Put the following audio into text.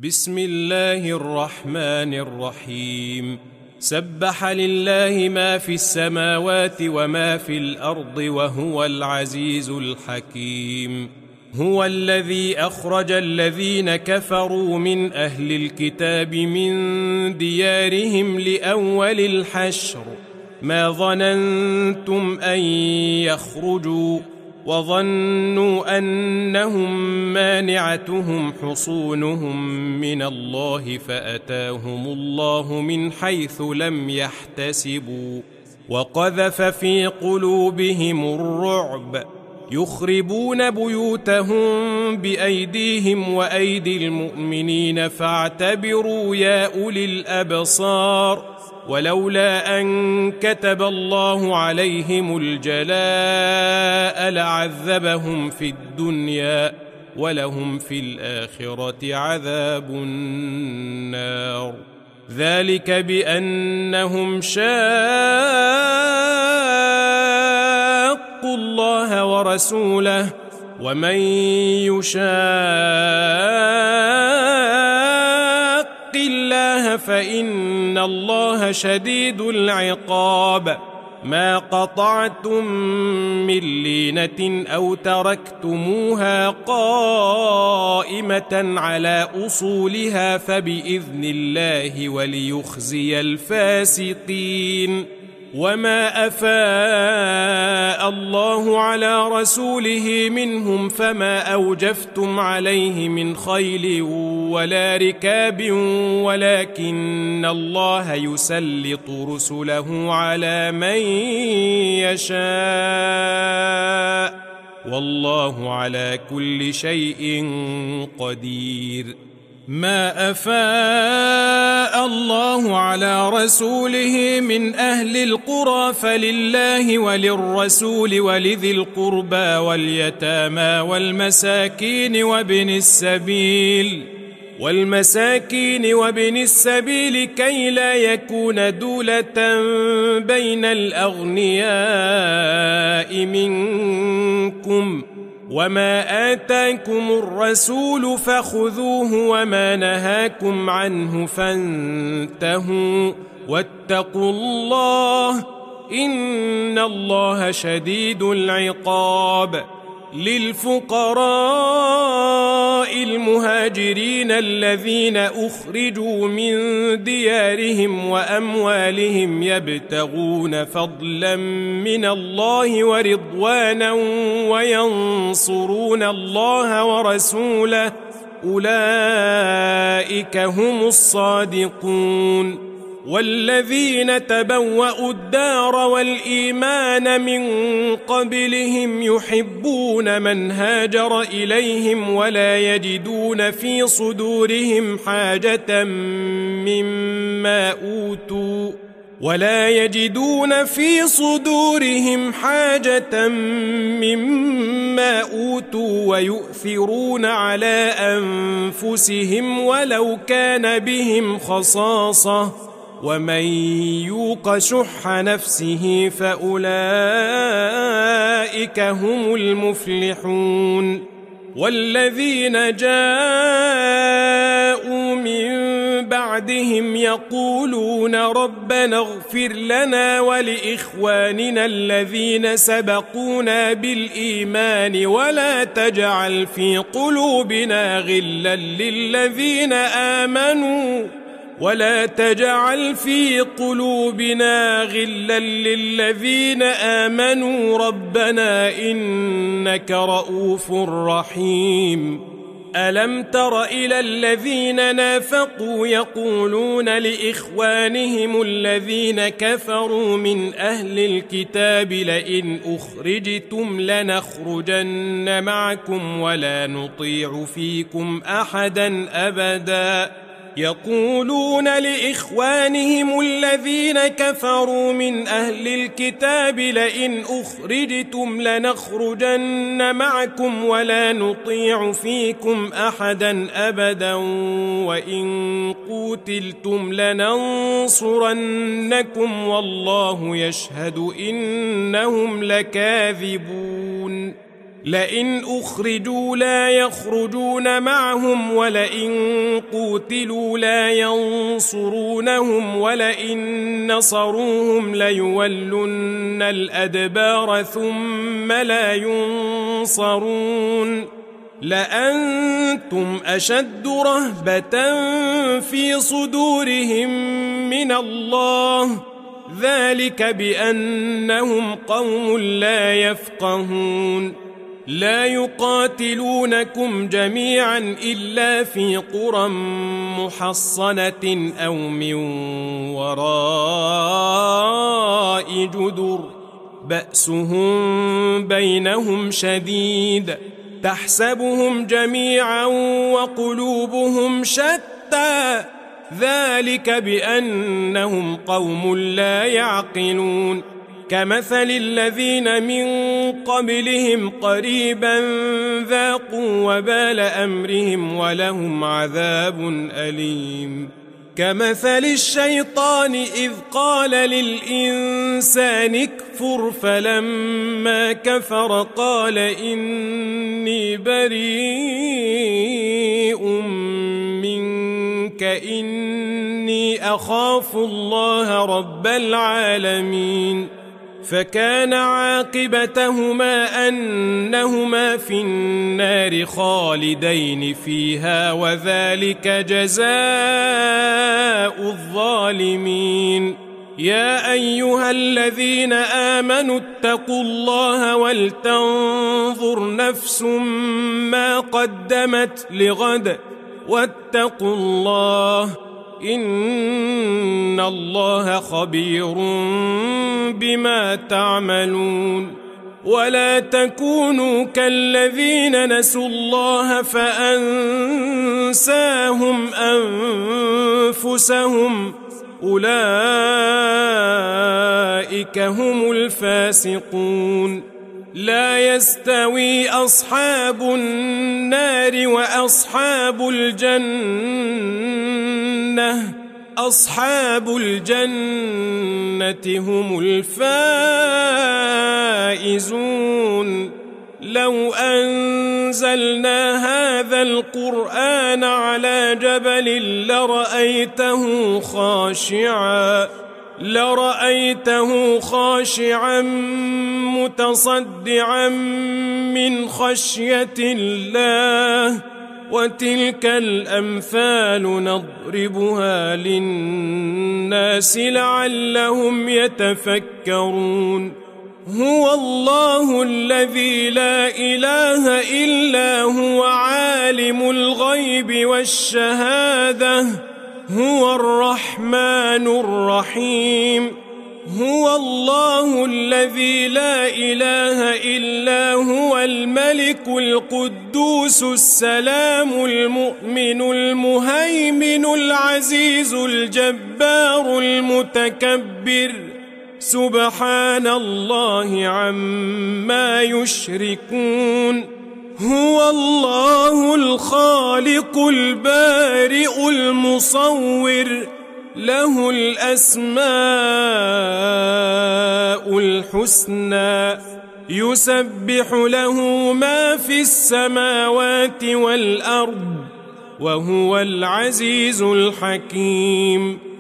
بسم الله الرحمن الرحيم. سبح لله ما في السماوات وما في الأرض وهو العزيز الحكيم. هو الذي أخرج الذين كفروا من أهل الكتاب من ديارهم لأول الحشر ما ظننتم أن يخرجوا وظنوا أنهم مانعتهم حصونهم من الله فأتاهم الله من حيث لم يحتسبوا وقذف في قلوبهم الرعب يخربون بيوتهم بأيديهم وأيدي المؤمنين فاعتبروا يا أولي الأبصار ولولا أن كتب الله عليهم الجلاء لعذبهم في الدنيا ولهم في الآخرة عذاب النار. ذلك بأنهم شاقوا الله ورسوله ومن يشاق الله فإن الله شديد العقاب. ما قطعتم من لينة أو تركتموها قائمة على أصولها فبإذن الله وليخزي الفاسقين. وما أفاء الله على رسوله منهم فما أوجفتم عليه من خيل ولا ركاب ولكن الله يسلط رسله على من يشاء والله على كل شيء قدير. ما أفاء الله على رسوله من أهل القرى فلله وللرسول ولذي القربى واليتامى والمساكين وابن السبيل كي لا يكون دولة بين الأغنياء منكم. وما آتاكم الرسول فخذوه وما نهاكم عنه فانتهوا واتقوا الله إن الله شديد العقاب. للفقراء المهاجرين الذين أخرجوا من ديارهم وأموالهم يبتغون فضلا من الله ورضوانا وينصرون الله ورسوله أولئك هم الصادقون. والذين تبوأوا الدار والإيمان من قبلهم يحبون من هاجر إليهم ولا يجدون في صدورهم حاجة مما أوتوا ويؤثرون على أنفسهم ولو كان بهم خصاصة ومن يوق شح نفسه فأولئك هم المفلحون. والذين جاءوا من بعدهم يقولون ربنا اغفر لنا ولإخواننا الذين سبقونا بالإيمان ولا تجعل في قلوبنا غلا للذين آمنوا ربنا إنك رؤوف رحيم. ألم تر إلى الذين نافقوا يقولون لإخوانهم الذين كفروا من أهل الكتاب لئن أخرجتم لنخرجن معكم ولا نطيع فيكم أحدا أبدا. يقولون لإخوانهم الذين كفروا من أهل الكتاب لئن أخرجتم لنخرجن معكم ولا نطيع فيكم أحدا أبدا وإن قوتلتم لننصرنكم والله يشهد إنهم لكاذبون. لئن أخرجوا لا يخرجون معهم ولئن قوتلوا لا ينصرونهم ولئن نصروهم ليولن الأدبار ثم لا ينصرون لأنتم أشد رهبة في صدورهم من الله ذلك بأنهم قوم لا يفقهون لا يقاتلونكم جميعا إلا في قرى محصنة أو من وراء جدر بأسهم بينهم شديد تحسبهم جميعا وقلوبهم شتى ذلك بأنهم قوم لا يعقلون كمثل الذين من قبلهم قريبا ذاقوا وبال أمرهم ولهم عذاب أليم كمثل الشيطان إذ قال للإنسان اكفر فلما كفر قال إني بريء منك إني أخاف الله رب العالمين فكان عاقبتهما أنهما في النار خالدين فيها وذلك جزاء الظالمين يا أيها الذين آمنوا اتقوا الله ولتنظر نفس ما قدمت لغد واتقوا الله إن الله خبير بما تعملون ولا تكونوا كالذين نسوا الله فأنساهم أنفسهم أولئك هم الفاسقون لا يستوي أصحاب النار وأصحاب الجنة أصحاب الجنة هم الفائزون لو أنزلنا هذا القرآن على جبل لرأيته خاشعا متصدعا من خشية الله وتلك الأمثال نضربها للناس لعلهم يتفكرون هو الله الذي لا إله إلا هو عالم الغيب والشهادة هو الرحمن الرحيم هو الله الذي لا إله إلا هو الملك القدوس السلام المؤمن المهيمن العزيز الجبار المتكبر سبحان الله عما يشركون هو الله الخالق البارئ المصور له الأسماء الحسنى يسبح له ما في السماوات والأرض وهو العزيز الحكيم